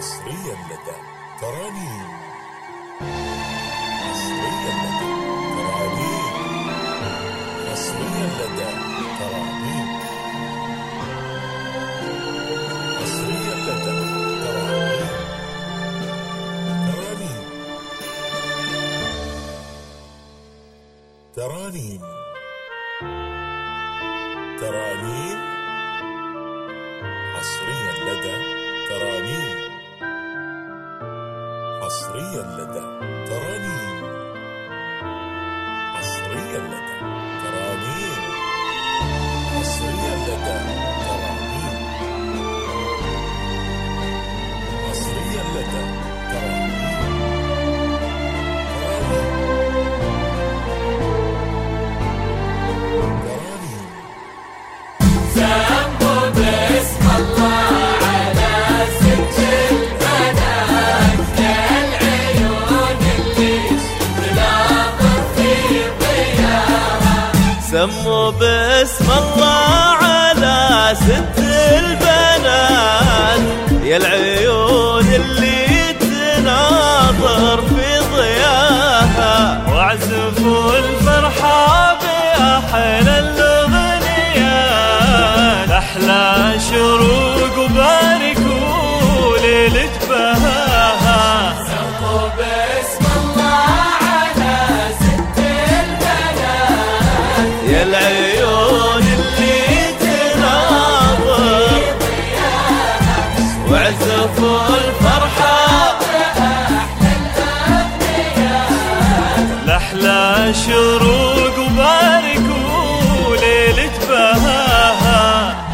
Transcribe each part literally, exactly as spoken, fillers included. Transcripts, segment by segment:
حصريا لدى ترانيم. حصريا لدى ترانيم. حصريا لدى ترانيم. حصريا لدى ترانيم. ترانيم ترانيم ترانيم. حصريا لدى ترانيم. حصريا لدى ترانيم. حصريا لدى ترانيم. حصريا لدى ترانيم. حصريا لدى ترانيم. سموا باسم الله على ست البنات للعيون اللي تناظر في ضياها. سموا باسم الله على ست البنات يا العيون اللي تناظر في ضياها، واعزفوا الفرحة بأحلى الأغنيات، أحلى شروق وباركوا ليلة بهاها. سموا باسم الله على ست البنات يا العيون اللي تناظر واعزفوا الفرحة لأحلى شروق وباركوا ليلة بهاها.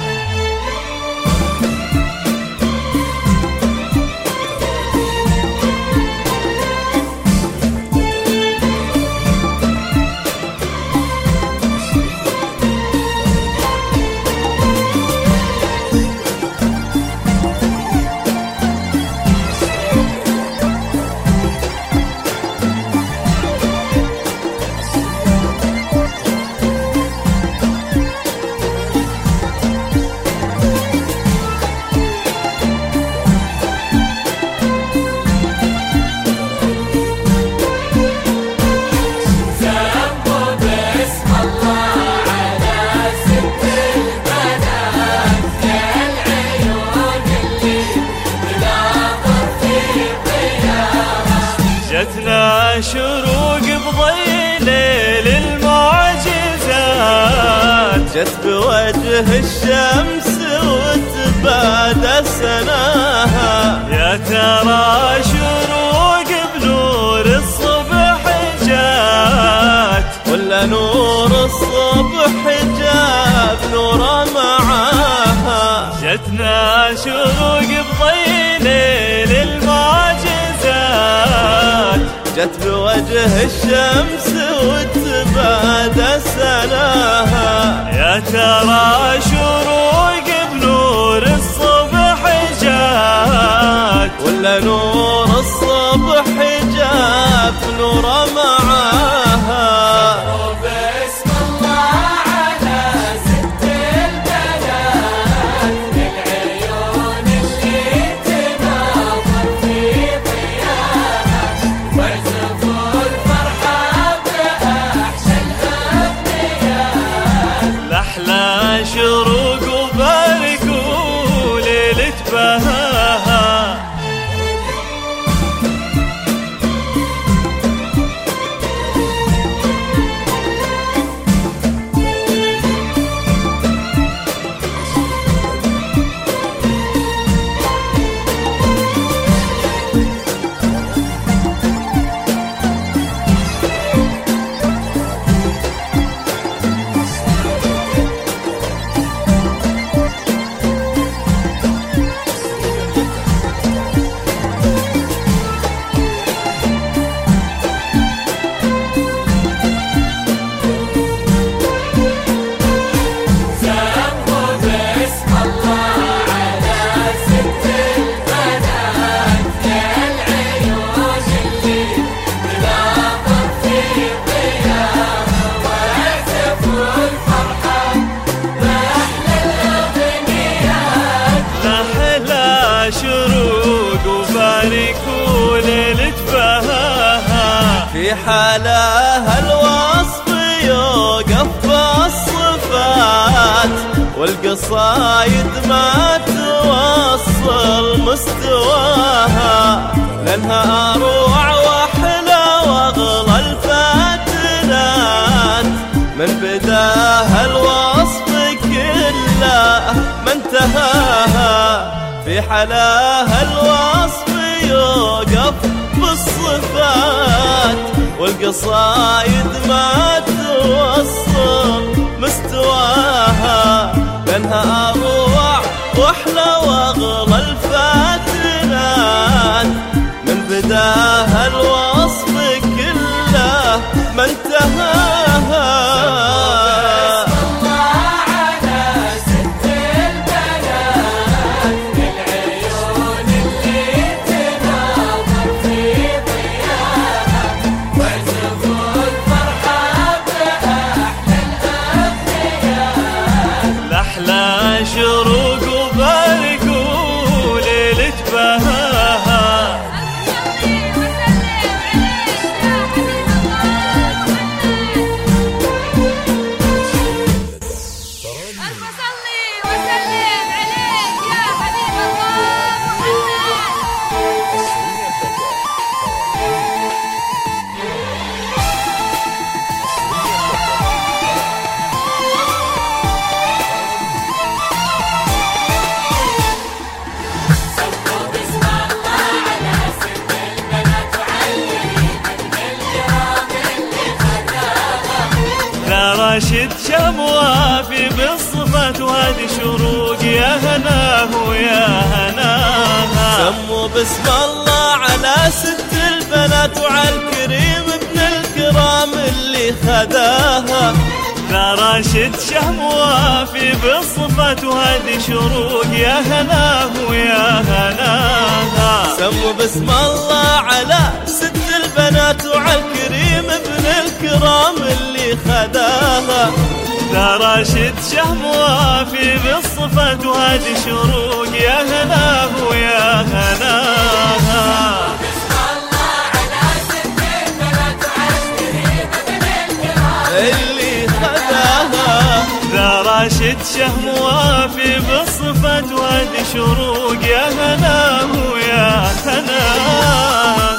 جتنا شروق بضي ليل المعجزات، جت بوجه الشمس وتبادى سناها. يا ترى شروق بنور الصبح جات، ولا نور الصبح جاب نورا معاها. جتنا شروق بضي ليل المعجزات، جت بوجه الشمس وتبادى سناها. يا ترى شروق بنور الصبح جات، ولا نور الصبح جاب نورا معاها. باسم الله على ست البنات للعيون اللي تناظر في ضياها، واعزفوا الفرحة بأحسن الأغنيات، لأحلى شروق وباركوا ليلة بهاها. شروق وبارك وليلة بهاها. في حالها الوصف يوقف بالصفات، والقصايد ما توصل مستواها، لأنها أروع وأحلى وأغلى الفاتنات، من بداها الوصف كله ما انتهاها. في حلاها الوصف يوقف بالصفات، والقصايد ما توصل مستواها، لأنها أروع وأحلى وأغلى الفاتنات، من بداها الوصف كله ما انتهاها. أحلى شروق وبارك وليلة بهاها. ألف صلي وسلم عليك يا حبيب الله راشد شم وافي بالصفات وهذه شروق يا هناه ويا هناها. سموا بسم الله على ست البنات وعلى الكريم ابن الكرام اللي خداها. لا راشد شم وافي بالصفات وهذه شروق يا هناه ويا هناها. سموا بسم الله على ست البنات وعلى الكريم ابن الكرام اللي خداها. لا راشد شهم وافي بالصفات وهذه شروق يا هناه ويا هناها. بسم الله على ست البنات وعلى الكريم ابن الكرام اللي خداها. لا راشد شهم وافي بالصفات وهذه شروق يا هناه ويا هناها.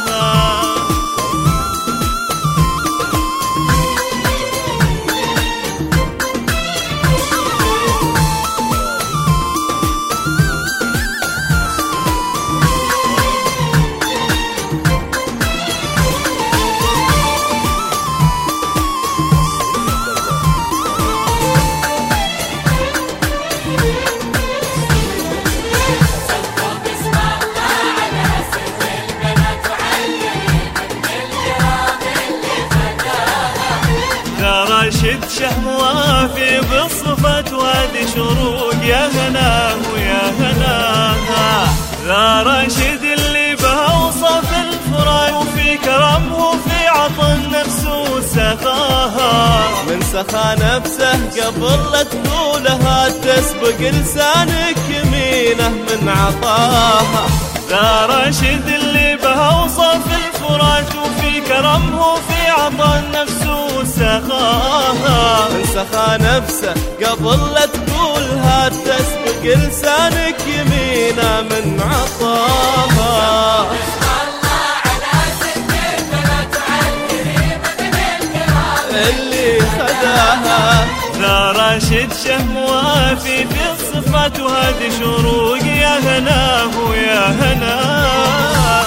راشد شهم وافي بالصفات وهذه شروق يا هناه ويا هناها. ذا راشد اللي بها وصف الفراق وفي كرمه وفي عطى النفس وسخاها. من سخا نفسه قبل لا تقولها تسبق لسانك يمينه من عطاها. ذا راشد اللي بها وصف الفراق وفي كرمه وفي عطى النفس وسخاها. من سخا نفسه قبل لا تقولها تسبق لسانك يمينه من عطاها. بسم الله على ست البنات وعلى الكريم ابن الكرام اللي خداها. ذا راشد شهم وافي في الصفات وهذه شروق يا هناه ويا هناها.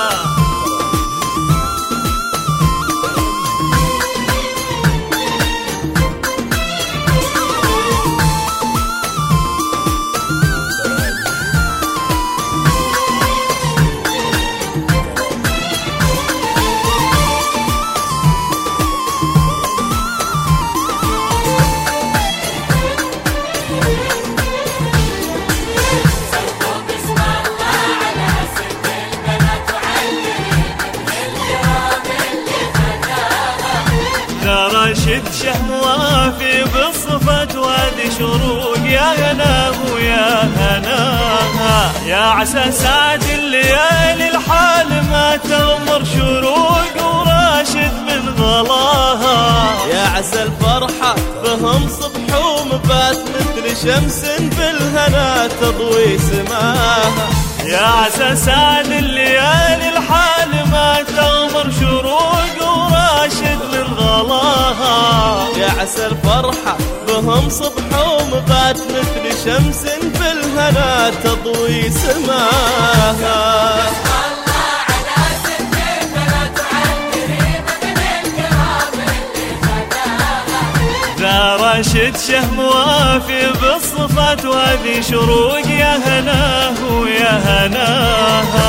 راشد شهم وافي بالصفات وهذه شروق يا هناه ويا هناها. هناها. يا عسى سعد الليالي الحال ما تغمر شروق وراشد من غلاها. يا عسى الفرحة بهم صبح ومبات مثل شمس بالهنا تضوي سماها. يا عسى سعد الليالي الحال ما تغمر شروق وراشد من غلاها. يا عسى الفرحة بهم صبح ومبات مثل شمس بالهنا تضوي سماها. ذا راشد شهم وافي بالصفات وهذه شروق يا هناه ويا هناها.